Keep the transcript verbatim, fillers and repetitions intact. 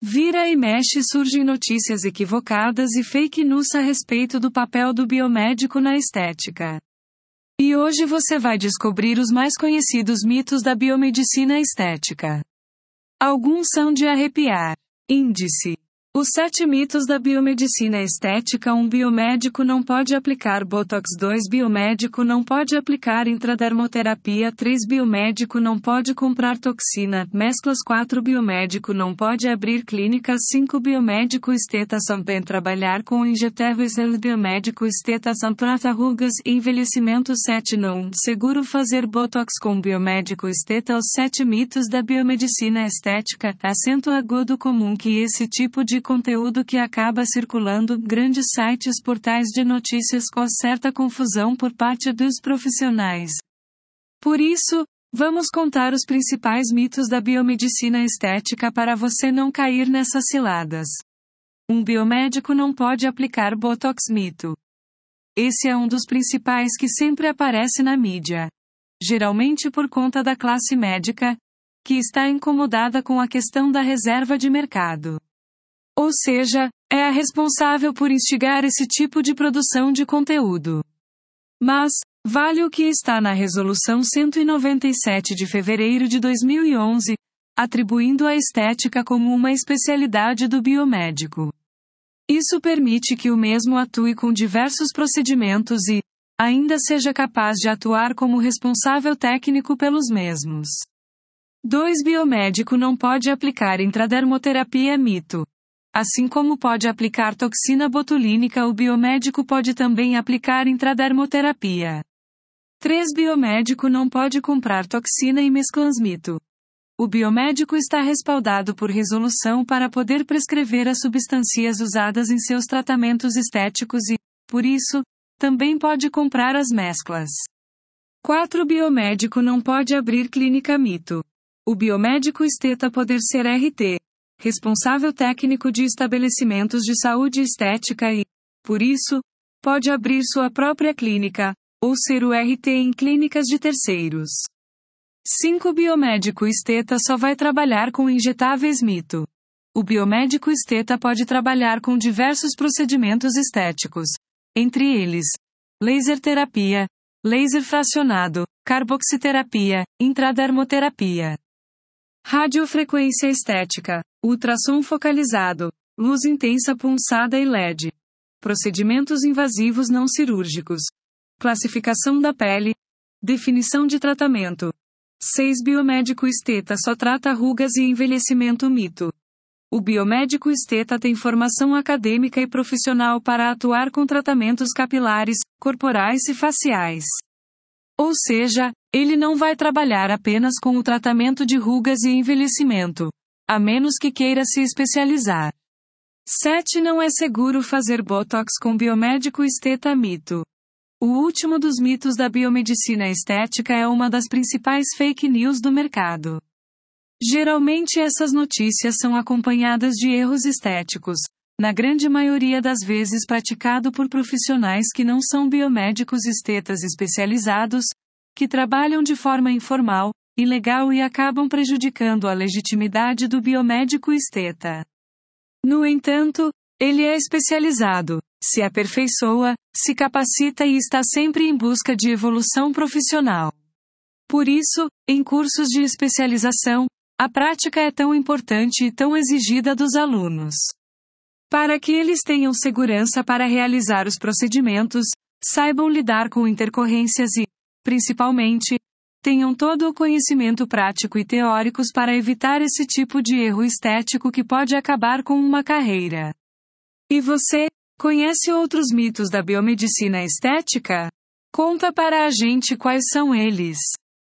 Vira e mexe surgem notícias equivocadas e fake news a respeito do papel do biomédico na estética. E hoje você vai descobrir os mais conhecidos mitos da biomedicina estética. Alguns são de arrepiar. Índice. Os sete mitos da biomedicina estética. um Biomédico não pode aplicar Botox. dois Biomédico não pode aplicar intradermoterapia. três Biomédico não pode comprar toxina, mesclas. quatro Biomédico não pode abrir clínicas. cinco Biomédico esteta também trabalhar com injetáveis. seis Biomédico esteta trata rugas e envelhecimento. sete Não seguro fazer Botox com biomédico esteta. Os sete mitos da biomedicina estética. Acento agudo comum que esse tipo de conteúdo que acaba circulando grandes sites, portais de notícias com certa confusão por parte dos profissionais. Por isso, vamos contar os principais mitos da biomedicina estética para você não cair nessas ciladas. Um biomédico não pode aplicar Botox. Mito. Esse é um dos principais que sempre aparece na mídia. Geralmente por conta da classe médica, que está incomodada com a questão da reserva de mercado. Ou seja, é a responsável por instigar esse tipo de produção de conteúdo. Mas, vale o que está na Resolução cento e noventa e sete de fevereiro de dois mil e onze, atribuindo a estética como uma especialidade do biomédico. Isso permite que o mesmo atue com diversos procedimentos e, ainda seja capaz de atuar como responsável técnico pelos mesmos. dois Biomédico não pode aplicar intradermoterapia. Mito. Assim como pode aplicar toxina botulínica, o biomédico pode também aplicar intradermoterapia. três Biomédico não pode comprar toxina e mesclas. Mito. O biomédico está respaldado por resolução para poder prescrever as substâncias usadas em seus tratamentos estéticos e, por isso, também pode comprar as mesclas. quatro Biomédico não pode abrir clínica. Mito. O biomédico esteta poder ser R T. Responsável técnico de estabelecimentos de saúde estética e, por isso, pode abrir sua própria clínica, ou ser o R T em clínicas de terceiros. cinco Biomédico esteta só vai trabalhar com injetáveis. Mito. O biomédico esteta pode trabalhar com diversos procedimentos estéticos, entre eles, laser terapia, laser fracionado, carboxiterapia, intradermoterapia, radiofrequência estética, ultrassom focalizado, luz intensa pulsada e L E D. Procedimentos invasivos não cirúrgicos. Classificação da pele. Definição de tratamento. seis Biomédico esteta só trata rugas e envelhecimento. Mito. O biomédico esteta tem formação acadêmica e profissional para atuar com tratamentos capilares, corporais e faciais. Ou seja, ele não vai trabalhar apenas com o tratamento de rugas e envelhecimento, a menos que queira se especializar. sete Não é seguro fazer Botox com biomédico esteta. Mito. O último dos mitos da biomedicina estética é uma das principais fake news do mercado. Geralmente essas notícias são acompanhadas de erros estéticos, na grande maioria das vezes praticado por profissionais que não são biomédicos estetas especializados, que trabalham de forma informal, ilegal e acabam prejudicando a legitimidade do biomédico esteta. No entanto, ele é especializado, se aperfeiçoa, se capacita e está sempre em busca de evolução profissional. Por isso, em cursos de especialização, a prática é tão importante e tão exigida dos alunos. Para que eles tenham segurança para realizar os procedimentos, saibam lidar com intercorrências e, principalmente, tenham todo o conhecimento prático e teóricos para evitar esse tipo de erro estético que pode acabar com uma carreira. E você, conhece outros mitos da biomedicina estética? Conta para a gente quais são eles.